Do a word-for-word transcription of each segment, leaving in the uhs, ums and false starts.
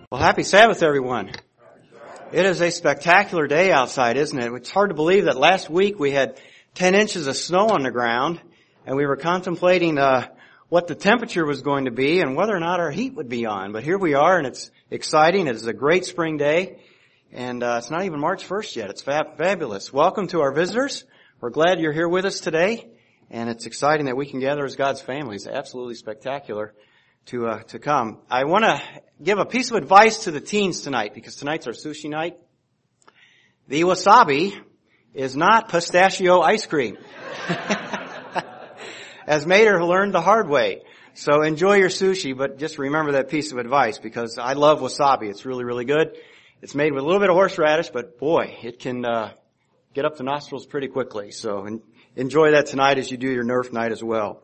Well, happy Sabbath, everyone. It is a spectacular day outside, isn't it? It's hard to believe that last week we had ten inches of snow on the ground, and we were contemplating uh what the temperature was going to be and whether or not our heat would be on. But here we are, and it's exciting. It is a great spring day, and uh it's not even March first yet. It's fab- fabulous. Welcome to our visitors. We're glad you're here with us today, and it's exciting that we can gather as God's family. It's absolutely spectacular to uh, to come. I want to give a piece of advice to the teens tonight, because tonight's our sushi night. The wasabi is not pistachio ice cream, as Mater learned the hard way. So enjoy your sushi, but just remember that piece of advice, because I love wasabi. It's really, really good. It's made with a little bit of horseradish, but boy, it can uh, get up the nostrils pretty quickly. So en- enjoy that tonight as you do your Nerf night as well.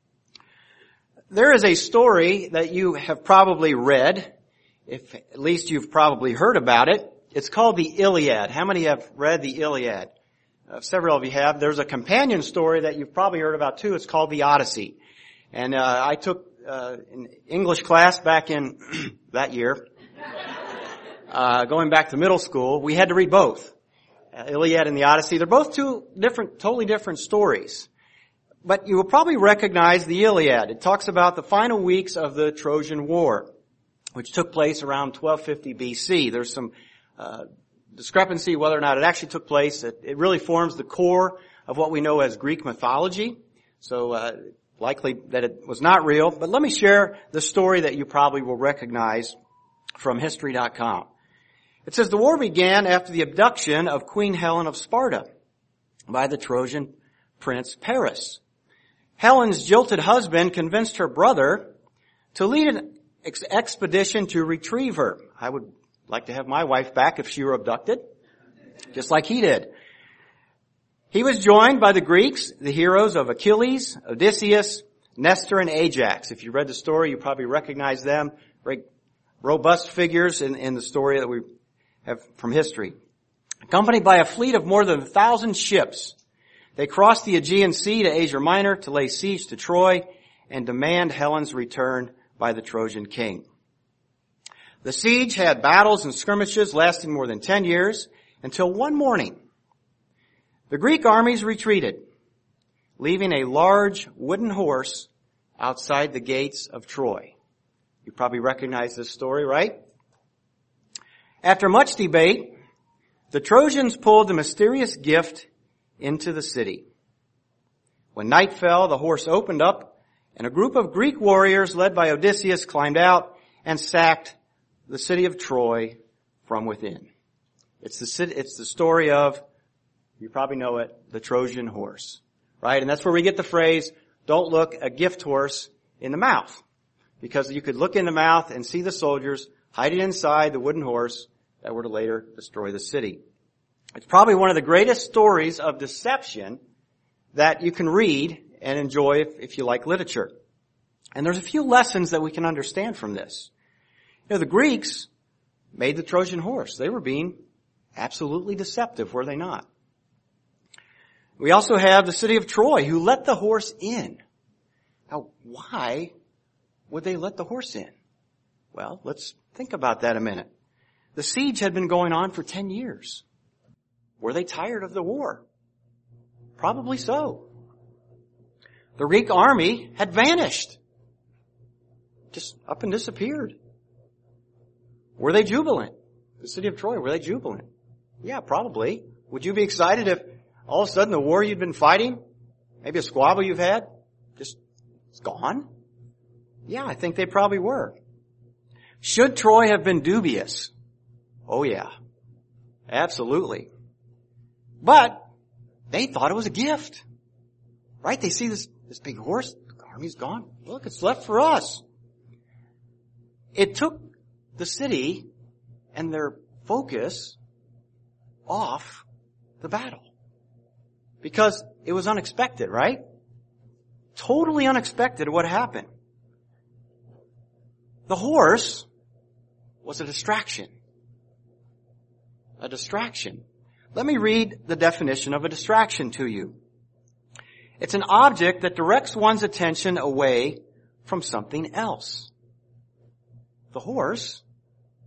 There is a story that you have probably read, if at least you've probably heard about it. It's called the Iliad. How many have read the Iliad? Uh, several of you have. There's a companion story that you've probably heard about too. It's called the Odyssey. And uh, I took uh, an English class back in that year, uh, going back to middle school. We had to read both, uh, Iliad and the Odyssey. They're both two different, totally different stories. But you will probably recognize the Iliad. It talks about the final weeks of the Trojan War, which took place around twelve fifty B C. There's some uh, discrepancy whether or not it actually took place. It, it really forms the core of what we know as Greek mythology. So uh, likely that it was not real. But let me share the story that you probably will recognize from history dot com. It says the war began after the abduction of Queen Helen of Sparta by the Trojan prince Paris. Helen's jilted husband convinced her brother to lead an ex- expedition to retrieve her. I would like to have my wife back if she were abducted, just like he did. He was joined by the Greeks, the heroes of Achilles, Odysseus, Nestor, and Ajax. If you read the story, you probably recognize them. Very robust figures in, in the story that we have from history. Accompanied by a fleet of more than a thousand ships, they crossed the Aegean Sea to Asia Minor to lay siege to Troy and demand Helen's return by the Trojan king. The siege had battles and skirmishes lasting more than ten years until one morning the Greek armies retreated, leaving a large wooden horse outside the gates of Troy. You probably recognize this story, right? After much debate, the Trojans pulled the mysterious gift into the city. When night fell, the horse opened up, and a group of Greek warriors led by Odysseus climbed out and sacked the city of Troy from within. It's the city, it's the story of, you probably know it, the Trojan horse, right? And that's where we get the phrase, don't look a gift horse in the mouth. Because you could look in the mouth and see the soldiers hiding inside the wooden horse that were to later destroy the city. It's probably one of the greatest stories of deception that you can read and enjoy if, if you like literature. And there's a few lessons that we can understand from this. You know, the Greeks made the Trojan horse. They were being absolutely deceptive, were they not? We also have the city of Troy, who let the horse in. Now, why would they let the horse in? Well, let's think about that a minute. The siege had been going on for ten years. Were they tired of the war? Probably so. The Greek army had vanished. Just up and disappeared. Were they jubilant? The city of Troy, were they jubilant? Yeah, probably. Would you be excited if all of a sudden the war you'd been fighting, maybe a squabble you've had, just it's gone? Yeah, I think they probably were. Should Troy have been dubious? Oh yeah, absolutely. But they thought it was a gift, right? They see this, this big horse, the army's gone. Look, it's left for us. It took the city and their focus off the battle because it was unexpected, right? Totally unexpected what happened. The horse was a distraction. A distraction. Let me read the definition of a distraction to you. It's an object that directs one's attention away from something else. The horse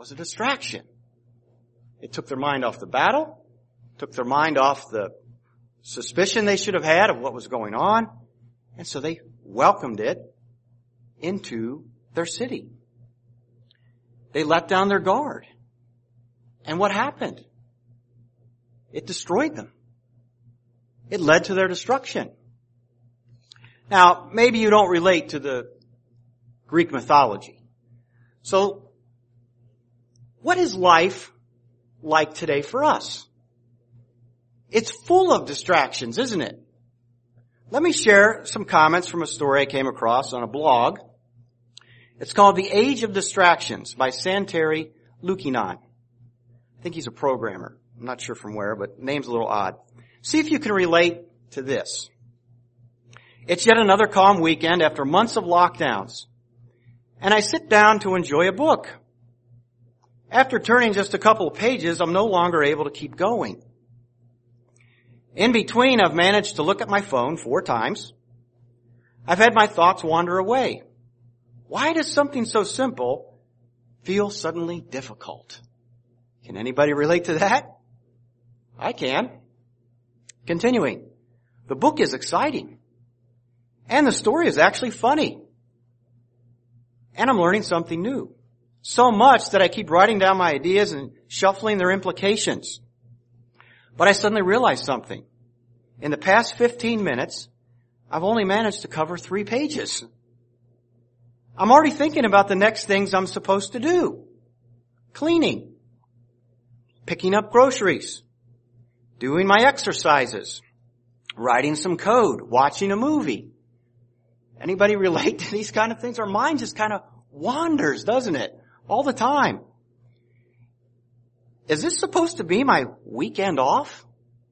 was a distraction. It took their mind off the battle, took their mind off the suspicion they should have had of what was going on, and so they welcomed it into their city. They let down their guard. And what happened? It destroyed them. It led to their destruction. Now, maybe you don't relate to the Greek mythology. So, what is life like today for us? It's full of distractions, isn't it? Let me share some comments from a story I came across on a blog. It's called The Age of Distractions by Santeri Lukinon. I think he's a programmer. I'm not sure from where, but name's a little odd. See if you can relate to this. It's yet another calm weekend after months of lockdowns, and I sit down to enjoy a book. After turning just a couple of pages, I'm no longer able to keep going. In between, I've managed to look at my phone four times. I've had my thoughts wander away. Why does something so simple feel suddenly difficult? Can anybody relate to that? I can. Continuing. The book is exciting. And the story is actually funny. And I'm learning something new. So much that I keep writing down my ideas and shuffling their implications. But I suddenly realized something. In the past fifteen minutes, I've only managed to cover three pages. I'm already thinking about the next things I'm supposed to do. Cleaning. Picking up groceries. Doing my exercises. Writing some code. Watching a movie. Anybody relate to these kind of things? Our mind just kind of wanders, doesn't it? All the time. Is this supposed to be my weekend off?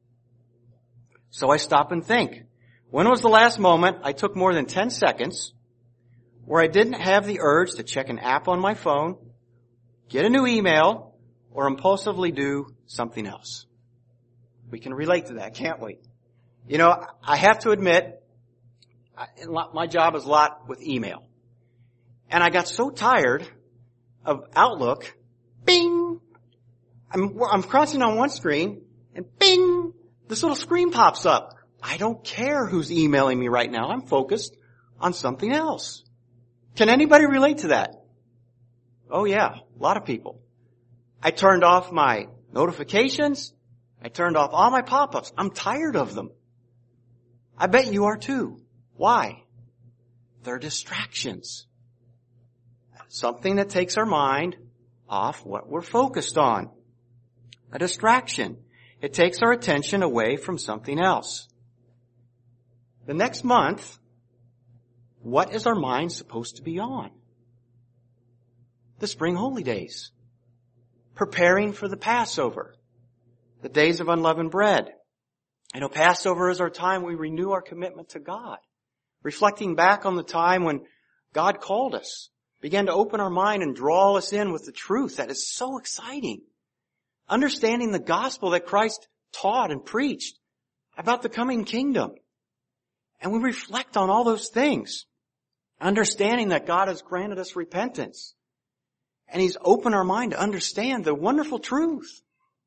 So I stop and think. When was the last moment I took more than ten seconds where I didn't have the urge to check an app on my phone, get a new email, or impulsively do something else? We can relate to that, can't we? You know, I have to admit, my job is a lot with email. And I got so tired of Outlook, bing! I'm, I'm crouching on one screen, and bing! This little screen pops up. I don't care who's emailing me right now. I'm focused on something else. Can anybody relate to that? Oh yeah, a lot of people. I turned off my notifications. I turned off all my pop-ups. I'm tired of them. I bet you are too. Why? They're distractions. Something that takes our mind off what we're focused on. A distraction. It takes our attention away from something else. The next month, what is our mind supposed to be on? The spring holy days. Preparing for the Passover. The days of unleavened bread. You know, Passover is our time we renew our commitment to God. Reflecting back on the time when God called us. Began to open our mind and draw us in with the truth that is so exciting. Understanding the gospel that Christ taught and preached about the coming kingdom. And we reflect on all those things. Understanding that God has granted us repentance. And He's opened our mind to understand the wonderful truth.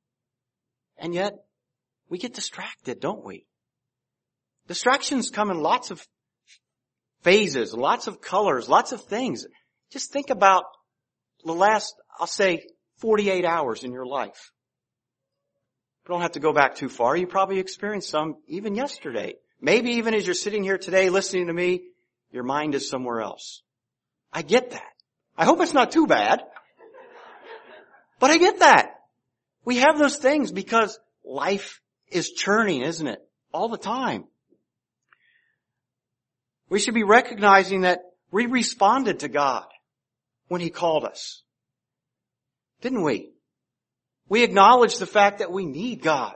And yet, we get distracted, don't we? Distractions come in lots of phases, lots of colors, lots of things. Just think about the last, I'll say, forty-eight hours in your life. You don't have to go back too far. You probably experienced some even yesterday. Maybe even as you're sitting here today listening to me, your mind is somewhere else. I get that. I hope it's not too bad. But I get that. We have those things because life is churning, isn't it? All the time. We should be recognizing that we responded to God when He called us. Didn't we? We acknowledged the fact that we need God.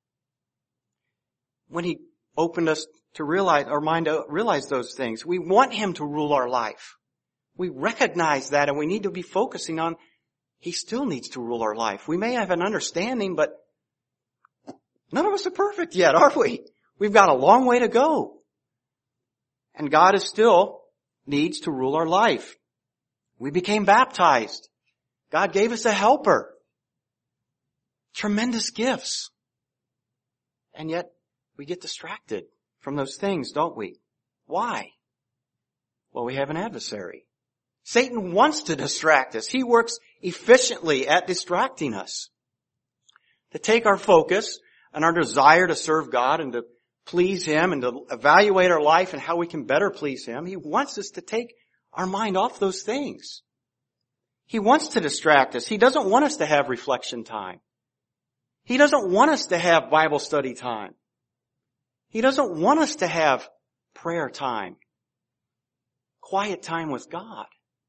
When He opened us to realize, our mind to realize those things. We want Him to rule our life. We recognize that and we need to be focusing on He still needs to rule our life. We may have an understanding, but none of us are perfect yet, are we? We've got a long way to go. And God is still needs to rule our life. We became baptized God gave us a helper. Tremendous gifts. And yet we get distracted from those things, don't we? Why? Well, we have an adversary. Satan wants to distract us. He works efficiently at distracting us. To take our focus and our desire to serve God and to please Him and to evaluate our life and how we can better please Him, he wants us to take our mind off those things. He wants to distract us. He doesn't want us to have reflection time. He doesn't want us to have Bible study time. He doesn't want us to have prayer time, quiet time with God.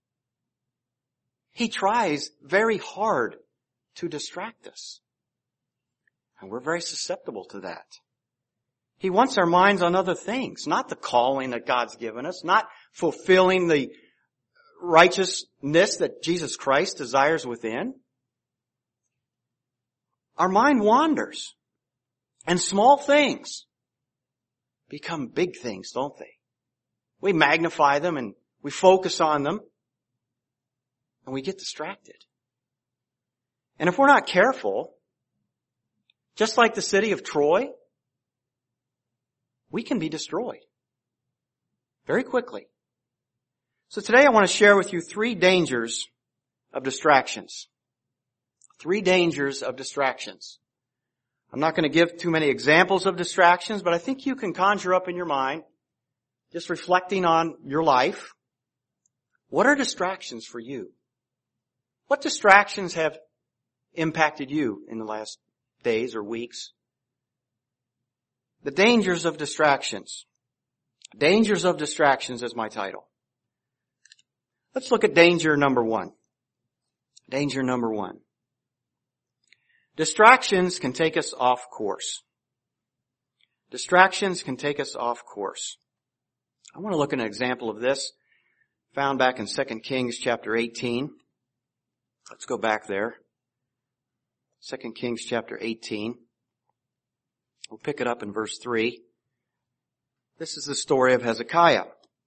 He tries very hard to distract us. And we're very susceptible to that. He wants our minds on other things, not the calling that God's given us, not fulfilling the righteousness that Jesus Christ desires within. Our mind wanders, and small things become big things, don't they? We magnify them and we focus on them, and we get distracted. And if we're not careful, just like the city of Troy, we can be destroyed very quickly. So today I want to share with you three dangers of distractions. Three dangers of distractions. I'm not going to give too many examples of distractions, but I think you can conjure up in your mind, just reflecting on your life, what are distractions for you? What distractions have impacted you in the last days or weeks? The dangers of distractions. Dangers of distractions is my title. Let's look at danger number one. Danger number one. Distractions can take us off course. Distractions can take us off course. I want to look at an example of this found back in Second Kings chapter eighteen. Let's go back there. Second Kings chapter eighteen. We'll pick it up in verse three. This is the story of Hezekiah.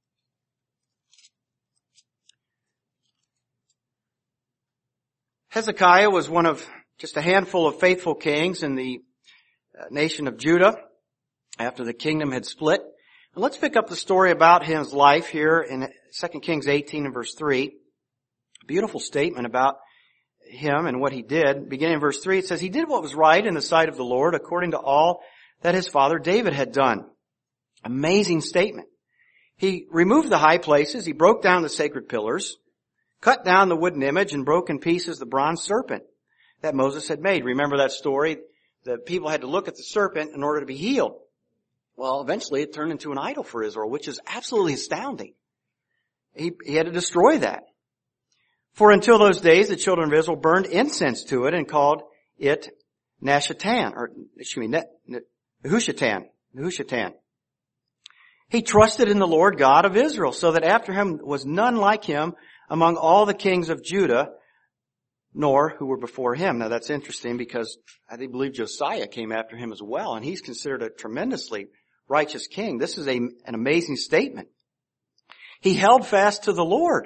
Hezekiah was one of just a handful of faithful kings in the nation of Judah after the kingdom had split. And let's pick up the story about his life here in Second Kings eighteen and verse three. A beautiful statement about him and what he did. Beginning in verse three, it says, "He did what was right in the sight of the Lord according to all that his father David had done." Amazing statement. He removed the high places, he broke down the sacred pillars, cut down the wooden image, and broke in pieces the bronze serpent that Moses had made. Remember that story? The people had to look at the serpent in order to be healed. Well, eventually it turned into an idol for Israel, which is absolutely astounding. He, he had to destroy that. For until those days, the children of Israel burned incense to it and called it Nashatan, or excuse me, Nehushtan. Nehushtan. He trusted in the Lord God of Israel, so that after him was none like him among all the kings of Judah, nor who were before him. Now that's interesting because I believe Josiah came after him as well, and he's considered a tremendously righteous king. This is a, an amazing statement. He held fast to the Lord.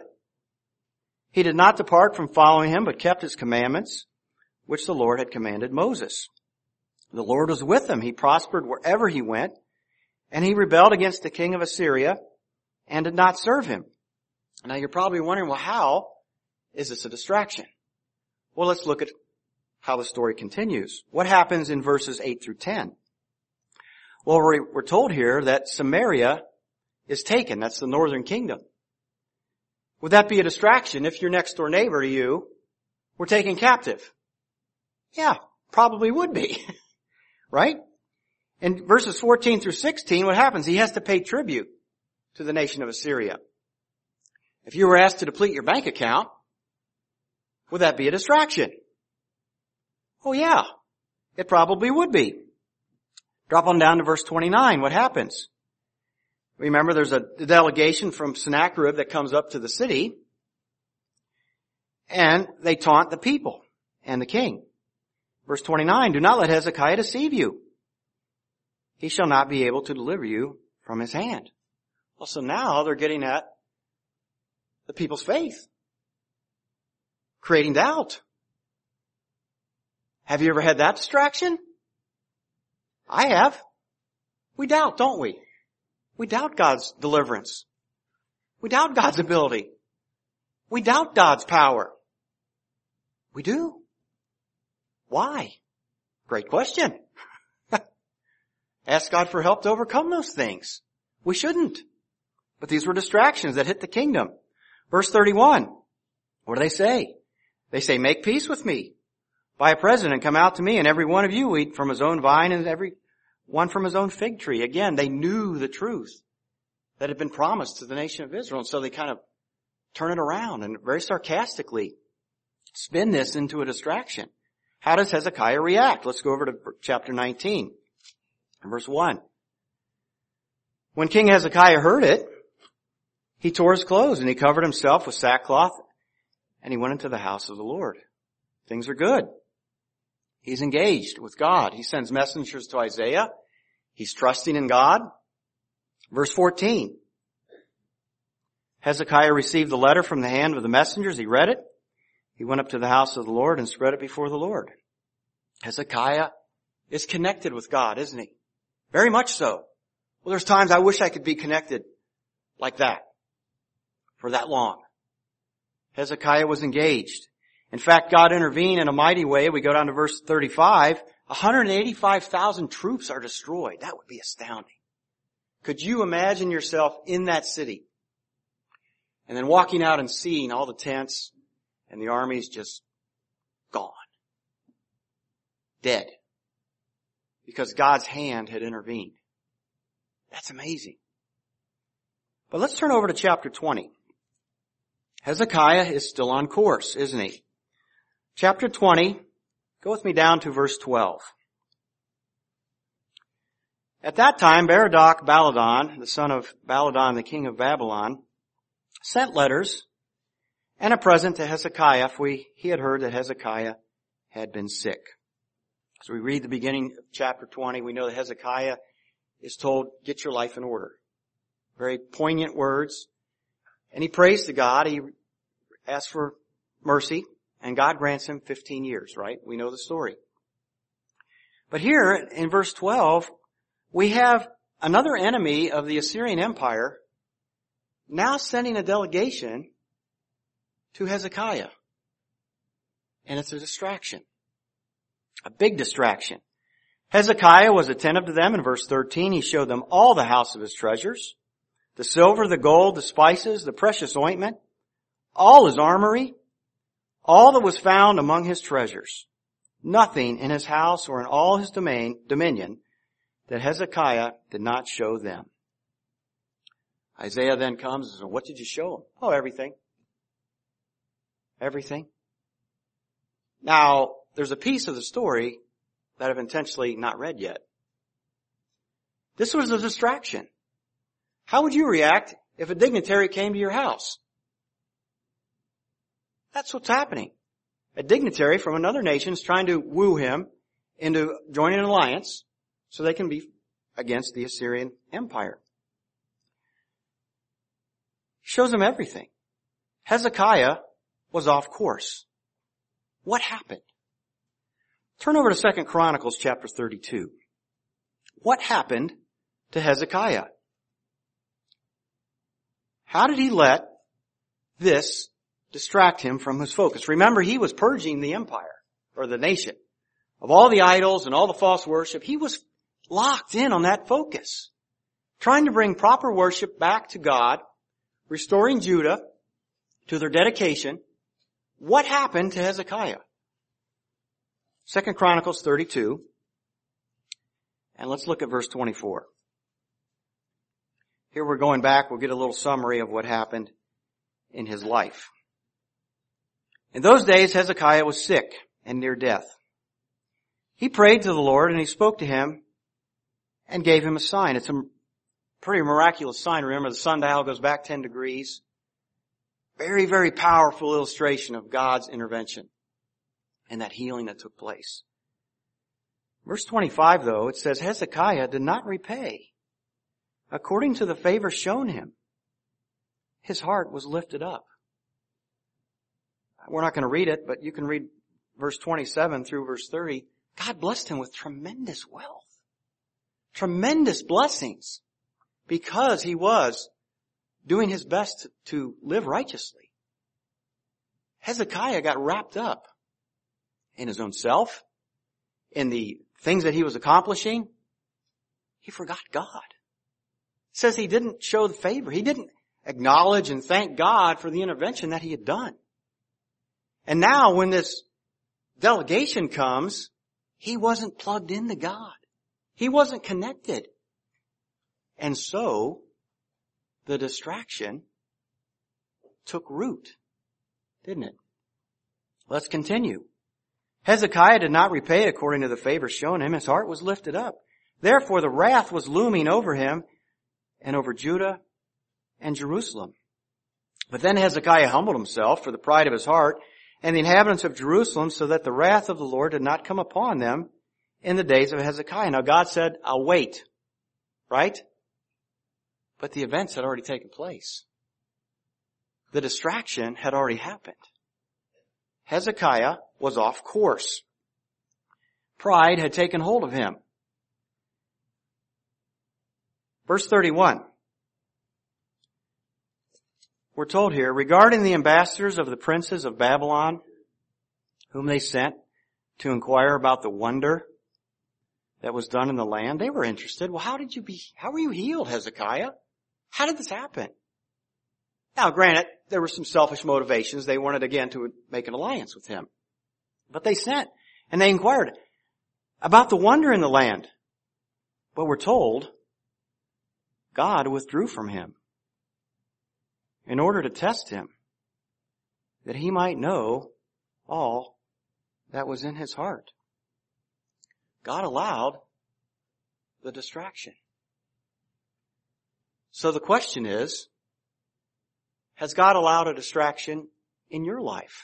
He did not depart from following him, but kept his commandments, which the Lord had commanded Moses. The Lord was with him. He prospered wherever he went, and he rebelled against the king of Assyria and did not serve him. Now you're probably wondering, well, how is this a distraction? Well, let's look at how the story continues. What happens in verses eight through ten? Well, we're told here that Samaria is taken. That's the northern kingdom. Would that be a distraction if your next door neighbor to you were taken captive? Yeah, probably would be. Right? In verses fourteen through sixteen, what happens? He has to pay tribute to the nation of Assyria. If you were asked to deplete your bank account, would that be a distraction? Oh yeah, it probably would be. Drop on down to verse twenty-nine. What happens? Remember, there's a delegation from Sennacherib that comes up to the city, and they taunt the people and the king. Verse twenty-nine, "Do not let Hezekiah deceive you. He shall not be able to deliver you from his hand." Well, so now they're getting at the people's faith. creating doubt. Have you ever had that distraction? I have. We doubt, don't we? We doubt God's deliverance. We doubt God's ability. We doubt God's power. We do. Why? Great question. Ask God for help to overcome those things. We shouldn't. But these were distractions that hit the kingdom. Verse thirty-one. What do they say? They say, make peace with me. Buy a present and come out to me, and every one of you eat from his own vine and every one from his own fig tree. Again, they knew the truth that had been promised to the nation of Israel. And so they kind of turn it around and very sarcastically spin this into a distraction. How does Hezekiah react? Let's go over to chapter nineteen, verse one. When King Hezekiah heard it, he tore his clothes and he covered himself with sackcloth and he went into the house of the Lord. Things are good. He's engaged with God. He sends messengers to Isaiah. He's trusting in God. Verse fourteen. Hezekiah received the letter from the hand of the messengers. He read it. He went up to the house of the Lord and spread it before the Lord. Hezekiah is connected with God, isn't he? Very much so. Well, there's times I wish I could be connected like that for that long. Hezekiah was engaged. In fact, God intervened in a mighty way. We go down to verse thirty-five. one hundred eighty-five thousand troops are destroyed. That would be astounding. Could you imagine yourself in that city and then walking out and seeing all the tents and the armies just gone, dead, because God's hand had intervened? That's amazing. But let's turn over to chapter twenty. Hezekiah is still on course, isn't he? Chapter twenty, go with me down to verse twelve. At that time, Berodach Baladan, the son of Baladan, the king of Babylon, sent letters and a present to Hezekiah, for he, he had heard that Hezekiah had been sick. So we read the beginning of chapter twenty. We know that Hezekiah is told, get your life in order. Very poignant words. And he prays to God. He asks for mercy, and God grants him fifteen years, right? We know the story. But here in verse twelve, we have another enemy of the Assyrian Empire now sending a delegation to Hezekiah. And it's a distraction. A big distraction. Hezekiah was attentive to them. In verse thirteen, he showed them all the house of his treasures, the silver, the gold, the spices, the precious ointment, all his armory, all that was found among his treasures. Nothing in his house or in all his domain, dominion that Hezekiah did not show them. Isaiah then comes and says, what did you show them? Oh, everything. Everything. Now, there's a piece of the story that I've intentionally not read yet. This was a distraction. How would you react if a dignitary came to your house? That's what's happening. A dignitary from another nation is trying to woo him into joining an alliance so they can be against the Assyrian Empire. He shows him everything. Hezekiah was off course. What happened? Turn over to Second Chronicles chapter thirty-two. What happened to Hezekiah? How did he let this distract him from his focus? Remember, he was purging the empire, or the nation, of all the idols and all the false worship. He was locked in on that focus, trying to bring proper worship back to God, restoring Judah to their dedication. What happened to Hezekiah? Second Chronicles thirty-two, and let's look at verse twenty-four. Here we're going back. We'll get a little summary of what happened in his life. In those days, Hezekiah was sick and near death. He prayed to the Lord and he spoke to him and gave him a sign. It's a pretty miraculous sign. Remember, the sundial goes back ten degrees. Very, very powerful illustration of God's intervention and that healing that took place. Verse twenty-five, though, it says, Hezekiah did not repay according to the favor shown him. His heart was lifted up. we're not going to read it, but you can read verse twenty-seven through verse thirty. God blessed him with tremendous wealth. Tremendous blessings. Because he was doing his best to live righteously. Hezekiah got wrapped up in his own self, in the things that he was accomplishing. He forgot God. It says he didn't show the favor. He didn't acknowledge and thank God for the intervention that he had done. And now when this delegation comes, he wasn't plugged into God. He wasn't connected. And so, the distraction took root, didn't it? Let's continue. Hezekiah did not repay according to the favor shown him. His heart was lifted up. Therefore, the wrath was looming over him and over Judah and Jerusalem. But then Hezekiah humbled himself for the pride of his heart and the inhabitants of Jerusalem, so that the wrath of the Lord did not come upon them in the days of Hezekiah. Now God said, I'll wait. Right? But the events had already taken place. The distraction had already happened. Hezekiah was off course. Pride had taken hold of him. Verse thirty-one. We're told here, regarding the ambassadors of the princes of Babylon, whom they sent to inquire about the wonder that was done in the land, they were interested. Well, how did you be, how were you healed, Hezekiah? How did this happen? Now, granted, there were some selfish motivations. They wanted again to make an alliance with him. But they sent and they inquired about the wonder in the land. But we're told God withdrew from him in order to test him, that he might know all that was in his heart. God allowed the distraction. So the question is, has God allowed a distraction in your life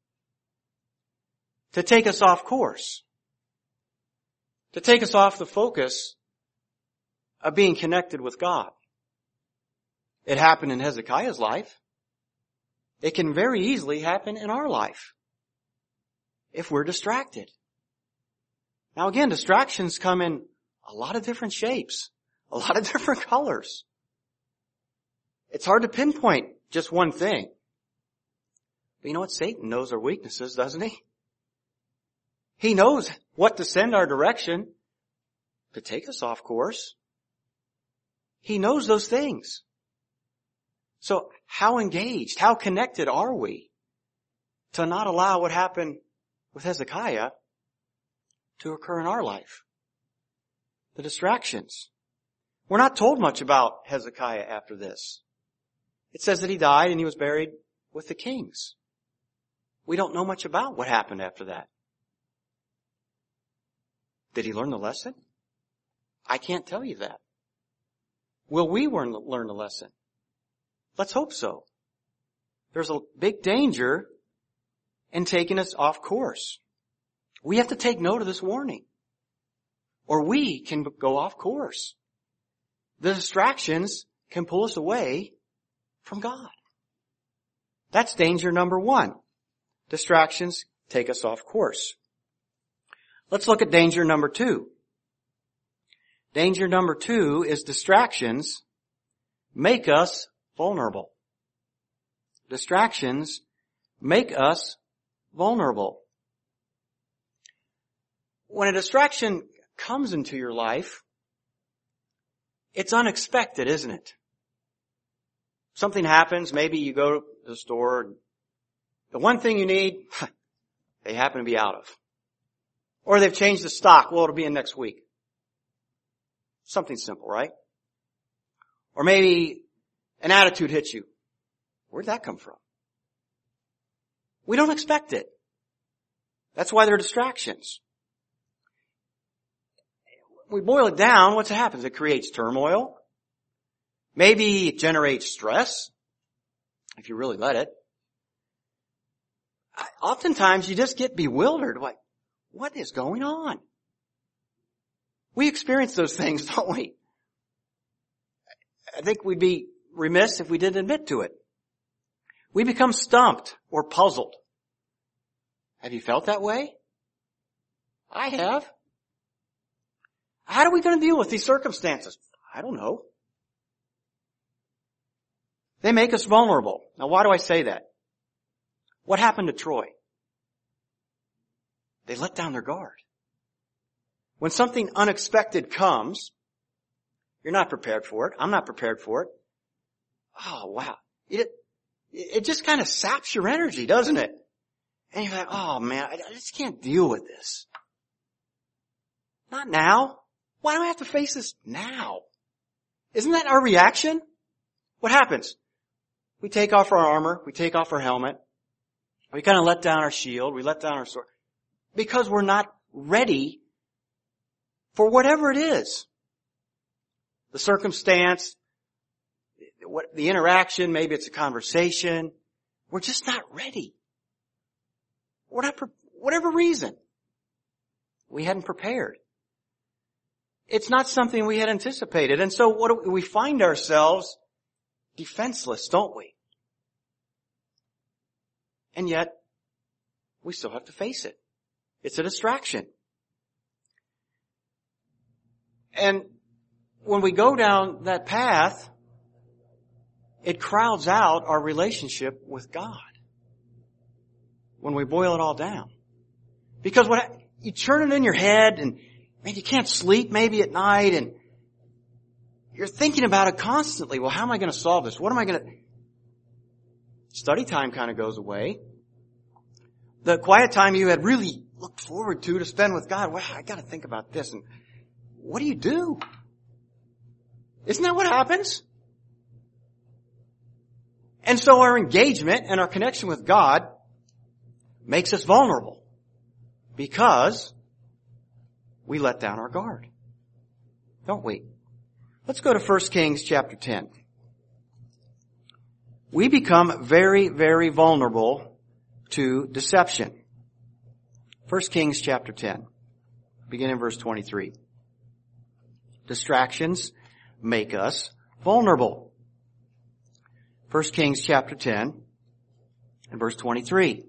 to take us off course, to take us off the focus of being connected with God? It happened in Hezekiah's life. It can very easily happen in our life if we're distracted. Now again, distractions come in a lot of different shapes, a lot of different colors. It's hard to pinpoint just one thing. But you know what? Satan knows our weaknesses, doesn't he? He knows what to send our direction to take us off course. He knows those things. So how engaged, how connected are we to not allow what happened with Hezekiah to occur in our life? The distractions. We're not told much about Hezekiah after this. It says that he died and he was buried with the kings. We don't know much about what happened after that. Did he learn the lesson? I can't tell you that. Will we learn the lesson? Let's hope so. There's a big danger in taking us off course. We have to take note of this warning, or we can go off course. The distractions can pull us away from God. That's danger number one. Distractions take us off course. Let's look at danger number two. Danger number two is distractions make us vulnerable. Distractions make us vulnerable. When a distraction comes into your life, it's unexpected, isn't it? Something happens, maybe you go to the store, the one thing you need, they happen to be out of. Or they've changed the stock, well, it'll be in next week. Something simple, right? Or maybe an attitude hits you. Where'd that come from? We don't expect it. That's why they're distractions. We boil it down, what's it happens? It creates turmoil. Maybe it generates stress, if you really let it. Oftentimes you just get bewildered. Like, what is going on? We experience those things, don't we? I think we'd be remiss if we didn't admit to it. We become stumped or puzzled. Have you felt that way? I have. How are we going to deal with these circumstances? I don't know. They make us vulnerable. Now, why do I say that? What happened to Troy? They let down their guard. When something unexpected comes, you're not prepared for it. I'm not prepared for it. Oh, wow. It, it just kind of saps your energy, doesn't it? And you're like, oh man, I, I just can't deal with this. Not now. Why do I have to face this now? Isn't that our reaction? What happens? We take off our armor. We take off our helmet. We kind of let down our shield. We let down our sword. Because we're not ready for whatever it is. The circumstance, what, the interaction, maybe it's a conversation. We're just not ready. We're not, whatever reason. We hadn't prepared. It's not something we had anticipated. And so what do we find ourselves defenseless, don't we? And yet, we still have to face it. It's a distraction. And when we go down that path, it crowds out our relationship with God. When we boil it all down. Because what, you turn it in your head and man, you can't sleep maybe at night and you're thinking about it constantly. Well, how am I going to solve this? What am I going to... Study time kind of goes away. The quiet time you had really looked forward to to spend with God. Well, I got to think about this. And what do you do? Isn't that what happens? And so our engagement and our connection with God makes us vulnerable because we let down our guard. Don't we? Let's go to First Kings chapter ten. We become very, very vulnerable to deception. First Kings chapter ten, beginning in verse twenty-three. Distractions make us vulnerable. First Kings chapter ten and verse twenty-three.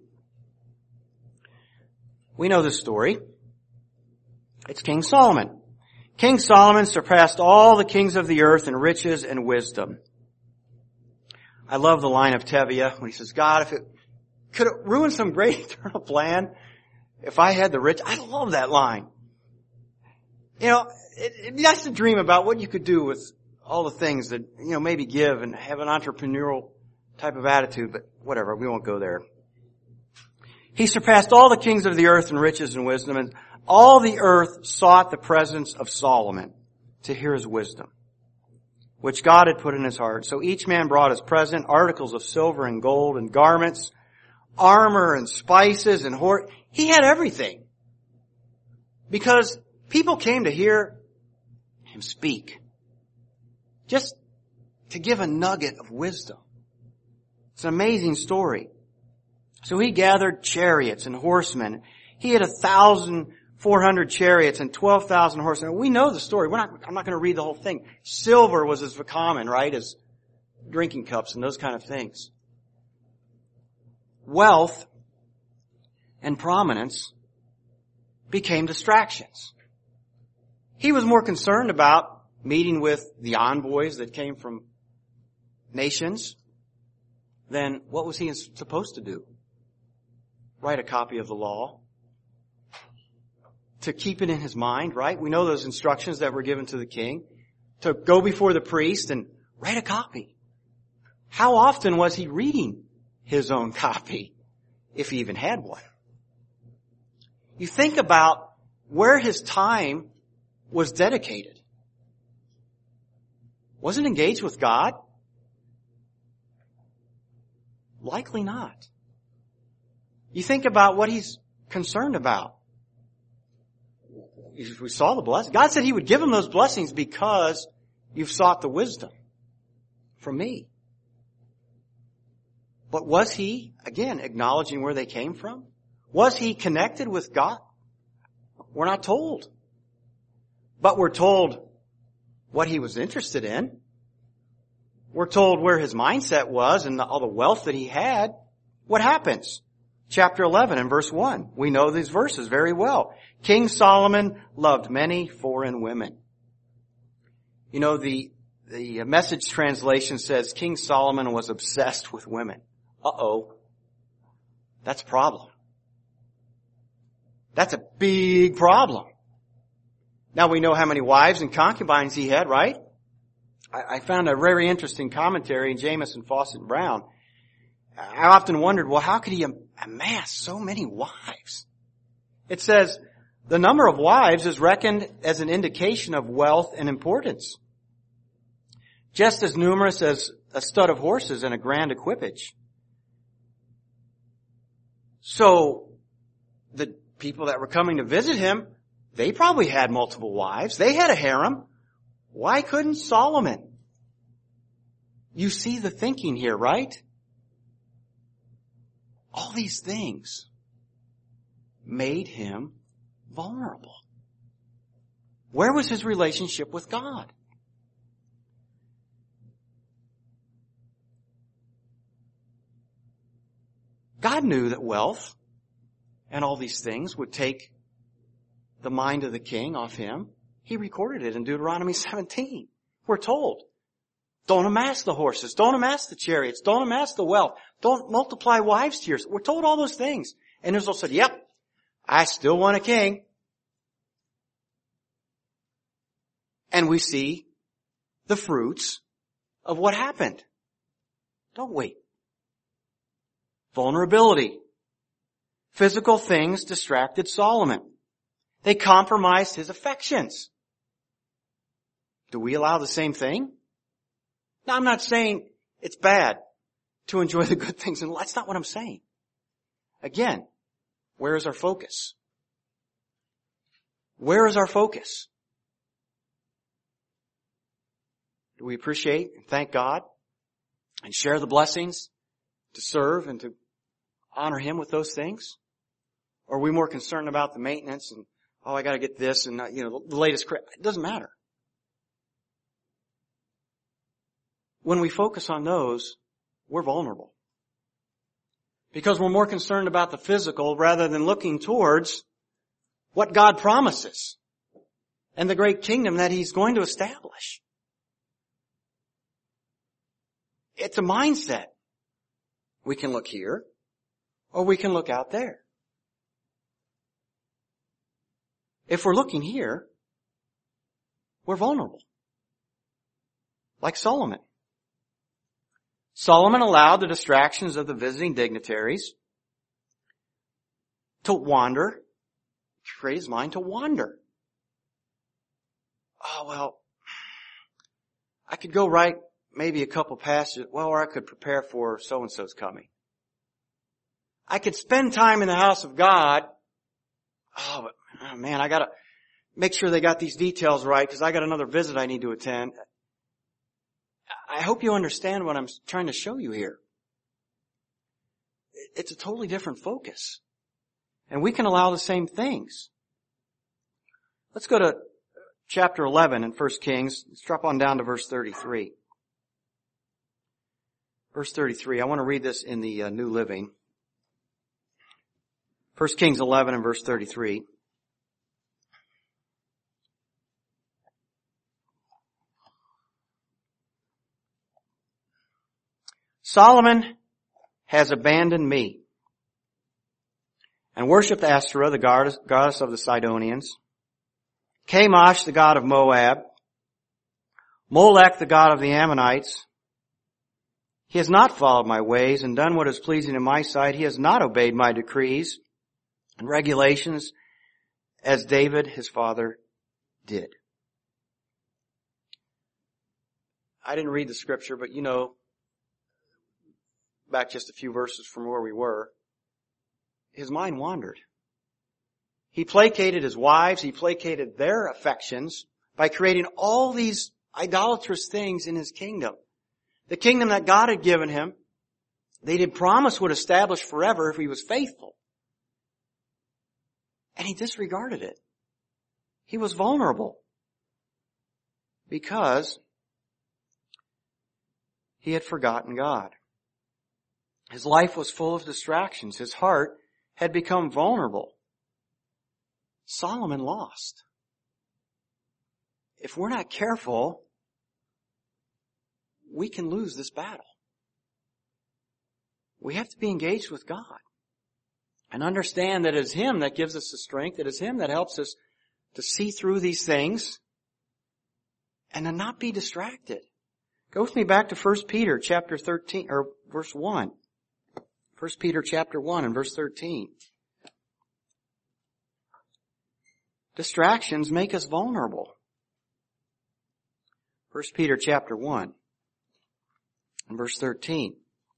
We know this story. It's King Solomon. King Solomon surpassed all the kings of the earth in riches and wisdom. I love the line of Tevye when he says, God, if it could it ruin some great eternal plan if I had the rich? I love that line. You know, it, it'd be nice to dream about what you could do with all the things that, you know, maybe give and have an entrepreneurial type of attitude, but whatever, we won't go there. He surpassed all the kings of the earth in riches and wisdom, and all the earth sought the presence of Solomon to hear his wisdom, which God had put in his heart. So each man brought his present, articles of silver and gold and garments, armor and spices and horse. He had everything. Because people came to hear him speak. Just to give a nugget of wisdom. It's an amazing story. So he gathered chariots and horsemen. He had a thousand four hundred chariots and twelve thousand horsemen. We know the story. We're not, I'm not going to read the whole thing. Silver was as common, right, as drinking cups and those kind of things. Wealth and prominence became distractions. He was more concerned about meeting with the envoys that came from nations than what was he supposed to do? Write a copy of the law. To keep it in his mind, right? We know those instructions that were given to the king. To go before the priest and write a copy. How often was he reading his own copy, if he even had one? You think about where his time was dedicated. Was it engaged with God? Likely not. You think about what he's concerned about. We saw the blessing. God said he would give him those blessings because you've sought the wisdom from me. But was he, again, acknowledging where they came from? Was he connected with God? We're not told. But we're told what he was interested in. We're told where his mindset was and all the wealth that he had. What happens? chapter eleven and verse one. We know these verses very well. King Solomon loved many foreign women. You know, the, the Message translation says King Solomon was obsessed with women. Uh-oh. That's a problem. That's a big problem. Now we know how many wives and concubines he had, right? I, I found a very interesting commentary in Jamieson, Fawcett, and Brown. I often wondered, well, how could he amass so many wives? It says, the number of wives is reckoned as an indication of wealth and importance, just as numerous as a stud of horses and a grand equipage. So, the people that were coming to visit him, they probably had multiple wives. They had a harem. Why couldn't Solomon? You see the thinking here, right? All these things made him vulnerable. Where was his relationship with God? God knew that wealth and all these things would take the mind of the king off him. He recorded it in Deuteronomy seventeen. We're told, don't amass the horses, don't amass the chariots, don't amass the wealth, don't multiply wives to yours. We're told all those things. And Israel said, yep, I still want a king. And we see the fruits of what happened. Don't wait. Vulnerability. Physical things distracted Solomon. They compromised his affections. Do we allow the same thing? Now, I'm not saying it's bad to enjoy the good things in life. That's not what I'm saying. Again, where is our focus? Where is our focus? Do we appreciate and thank God and share the blessings to serve and to honor Him with those things? Or are we more concerned about the maintenance and, oh, I got to get this and, you know, the latest crap? It doesn't matter. When we focus on those, we're vulnerable. Because we're more concerned about the physical rather than looking towards what God promises and the great kingdom that He's going to establish. It's a mindset. We can look here or we can look out there. If we're looking here, we're vulnerable. Like Solomon. Solomon allowed the distractions of the visiting dignitaries to wander, create his mind to wander. Oh, well, I could go write maybe a couple passages, well, or I could prepare for so-and-so's coming. I could spend time in the house of God. Oh, but oh man, I gotta make sure they got these details right because I got another visit I need to attend. I hope you understand what I'm trying to show you here. It's a totally different focus. And we can allow the same things. Let's go to chapter eleven in First Kings. Let's drop on down to verse thirty-three. Verse thirty-three, I want to read this in the uh, New Living. First Kings eleven and verse thirty-three. Solomon has abandoned me and worshipped Asherah, the goddess of the Sidonians, Chemosh, the god of Moab, Molech, the god of the Ammonites. He has not followed my ways and done what is pleasing in my sight. He has not obeyed my decrees and regulations as David, his father, did. I didn't read the scripture, but you know, back just a few verses from where we were, his mind wandered. He placated his wives, he placated their affections by creating all these idolatrous things in his kingdom. The kingdom that God had given him, they did promise would establish forever if he was faithful. And he disregarded it. He was vulnerable because he had forgotten God. His life was full of distractions. His heart had become vulnerable. Solomon lost. If we're not careful, we can lose this battle. We have to be engaged with God and understand that it is Him that gives us the strength. It is Him that helps us to see through these things and to not be distracted. Go with me back to First Peter chapter thirteen, or verse one. First Peter chapter one and verse thirteen. Distractions make us vulnerable. First Peter chapter one and verse thirteen.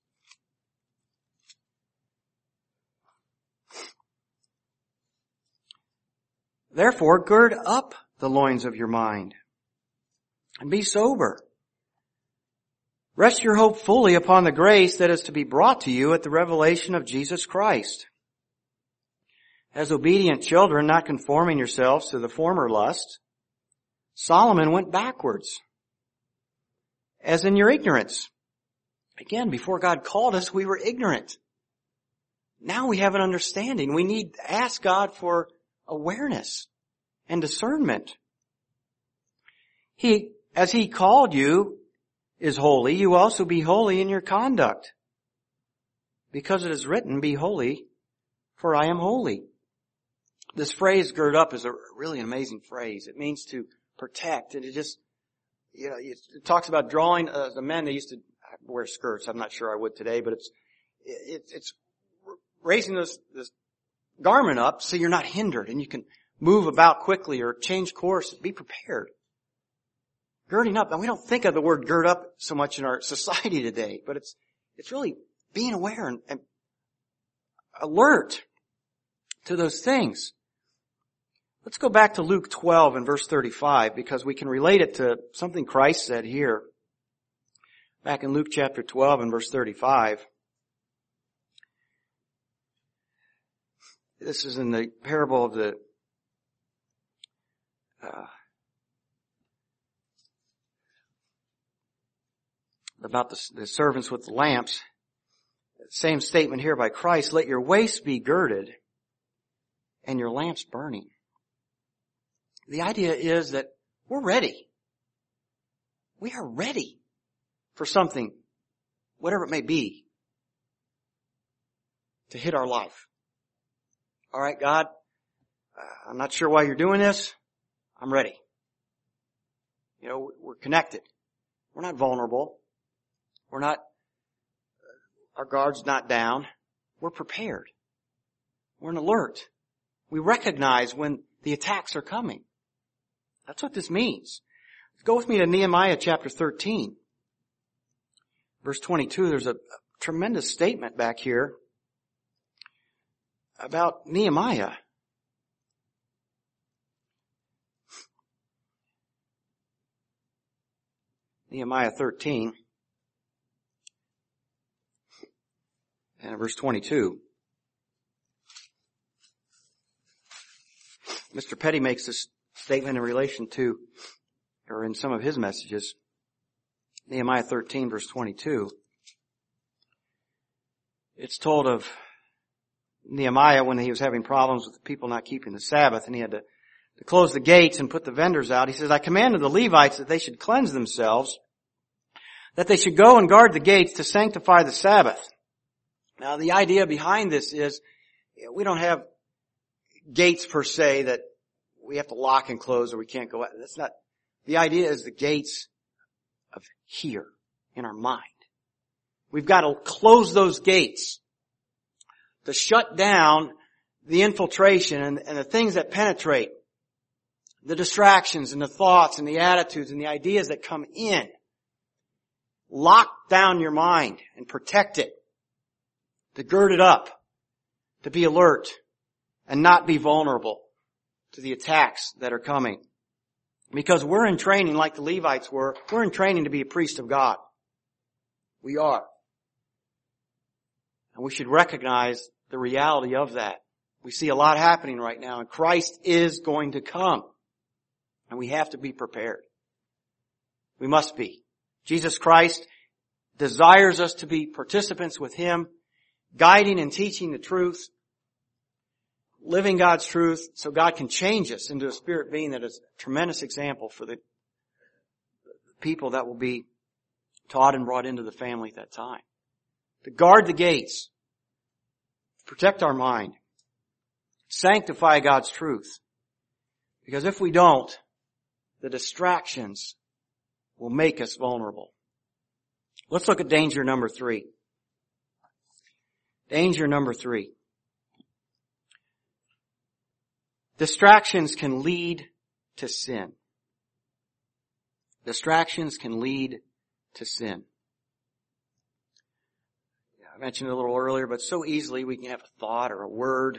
Therefore, gird up the loins of your mind and be sober. Rest your hope fully upon the grace that is to be brought to you at the revelation of Jesus Christ. As obedient children, not conforming yourselves to the former lust, Solomon went backwards, as in your ignorance. Again, before God called us, we were ignorant. Now we have an understanding. We need to ask God for awareness and discernment. He, as He called you, is holy. You also be holy in your conduct. Because it is written, be holy, for I am holy. This phrase, gird up, is a really amazing phrase. It means to protect. And it just, you know, it talks about drawing, uh, the men, they used to wear skirts. I'm not sure I would today, but it's, it, it's raising this, this garment up so you're not hindered and you can move about quickly or change course. Be prepared. Girding up, and we don't think of the word gird up so much in our society today, but it's, it's really being aware and, and alert to those things. Let's go back to Luke twelve and verse thirty-five, because we can relate it to something Christ said here. Back in Luke chapter twelve and verse thirty-five. This is in the parable of the uh, about the, the servants with the lamps. Same statement here by Christ. Let your waist be girded and your lamps burning. The idea is that we're ready. We are ready for something, whatever it may be, to hit our life. All right, God, uh, I'm not sure why you're doing this. I'm ready. You know, we're connected. We're not vulnerable. We're not, our guard's not down. We're prepared. We're an alert. We recognize when the attacks are coming. That's what this means. Go with me to Nehemiah chapter thirteen. Verse twenty-two, there's a, a tremendous statement back here about Nehemiah. Nehemiah thirteen and verse twenty-two. Mister Petty makes this statement in relation to, or in some of his messages, Nehemiah thirteen verse twenty-two. It's told of Nehemiah when he was having problems with the people not keeping the Sabbath, and he had to, to close the gates and put the vendors out. He says, I commanded the Levites that they should cleanse themselves, that they should go and guard the gates to sanctify the Sabbath. Now the idea behind this is, we don't have gates per se that we have to lock and close or we can't go out. That's not, the idea is the gates of here in our mind. We've got to close those gates to shut down the infiltration and, and the things that penetrate, the distractions and the thoughts and the attitudes and the ideas that come in. Lock down your mind and protect it, to gird it up, to be alert and not be vulnerable to the attacks that are coming. Because we're in training like the Levites were. We're in training to be a priest of God. We are. And we should recognize the reality of that. We see a lot happening right now, and Christ is going to come. And we have to be prepared. We must be. Jesus Christ desires us to be participants with Him, guiding and teaching the truth, living God's truth so God can change us into a spirit being that is a tremendous example for the people that will be taught and brought into the family at that time. To guard the gates, protect our mind, sanctify God's truth. Because if we don't, the distractions will make us vulnerable. Let's look at danger number three. Danger number three. Distractions can lead to sin. Distractions can lead to sin. I mentioned it a little earlier, but so easily we can have a thought or a word